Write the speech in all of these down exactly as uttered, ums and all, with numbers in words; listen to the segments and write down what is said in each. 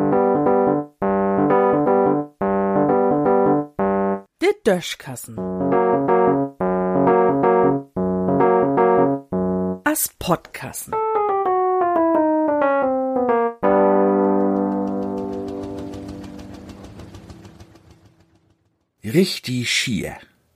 De Döschkassen. As Podkassen. Richtig schier.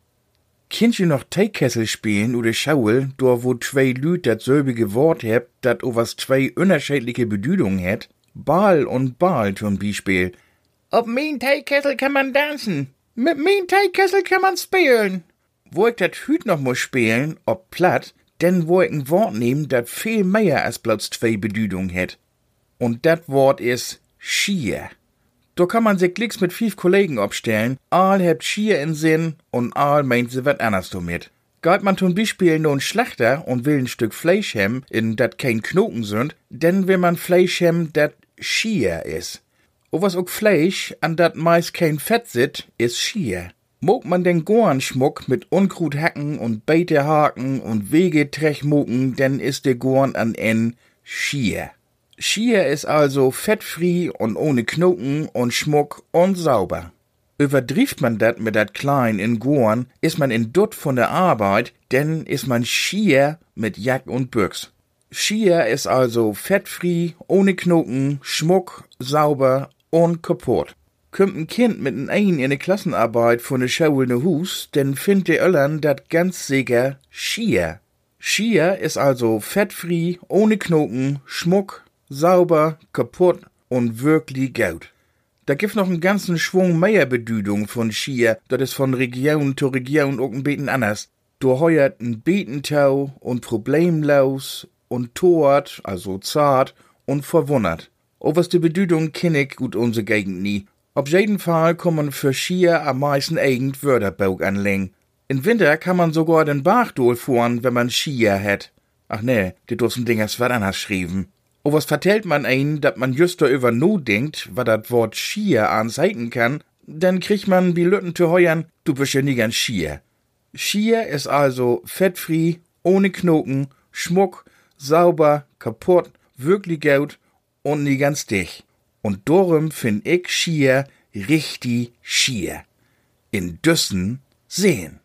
Kennt ihr noch Teigkessel spielen oder Schaul, da wo zwei Lüt dat selbe Wort hebt, dat o was zwei unterschiedliche Bedeutung hat? Ball und Ball zum Beispiel. Auf mein Teigkessel kann man tanzen. Mit mein Teigkessel kann man spielen. Wo ich dat Hüt noch muss spielen, ob platt, denn wo ich ein Wort nehm, dat viel mehr als bloß zwei Bedeutung hat. Und dat Wort is schier. Da kann man sich glicks mit fünf Kollegen abstellen, all hebt schier in Sinn und all meint sie wat anders damit. Geht man zum Beispiel nun Schlachter und will ein Stück Fleisch hem, in dat kein Knoten sind, denn will man Fleisch hem, dat schier is. O was auch Fleisch, an dat meist kein Fett sit, is schier. Mog man den Gornschmuck mit Unkrut hacken und Beete haken und Wege trechmucken, denn is der Gorn an en schier. Schier is also fettfrei und ohne Knoten und Schmuck und sauber. Überdrieft man dat mit dat Klein in Gorn, is man in Dutt von der Arbeit, denn is man schier mit Jack und Büchs. Schier is also fettfrei, ohne Knoten, Schmuck, sauber und kaputt. Kümmt ein Kind mit n Ein in ne Klassenarbeit von ne Schule ne Hus, denn findt der Öllern dat ganz sicher schier. Schier is also fettfrei, ohne Knoten, Schmuck, sauber, kaputt und wirklich gut. Da gibt noch einen ganzen Schwung mehr Bedeutung von schier, dat is von Region zu Region auch ein bisschen anders. Du heuert ein Betentau und problemlos und tot, also zart und verwundert. O was die Bedeutung kenn ich gut unsere Gegend nie. Auf jeden Fall kommen für schier am meisten irgend Wörterbauk anlegen. Im Winter kann man sogar den Bach durchfahren, wenn man Schier hat. Ach nee, die dussen Dingers wat anders schrieben. O was vertellt man ein, dat man just da über no denkt, wat dat Wort Schier anzeigen kann, dann kriegt man wie Lütten zu heuern, du bist ja nie ganz Schier. Schier is also fettfrei, ohne Knoten, Schmuck, sauber, kaputt, wirklich gut und nie ganz dicht. Und darum find ich Schier richtig schier. In Düssen sehen.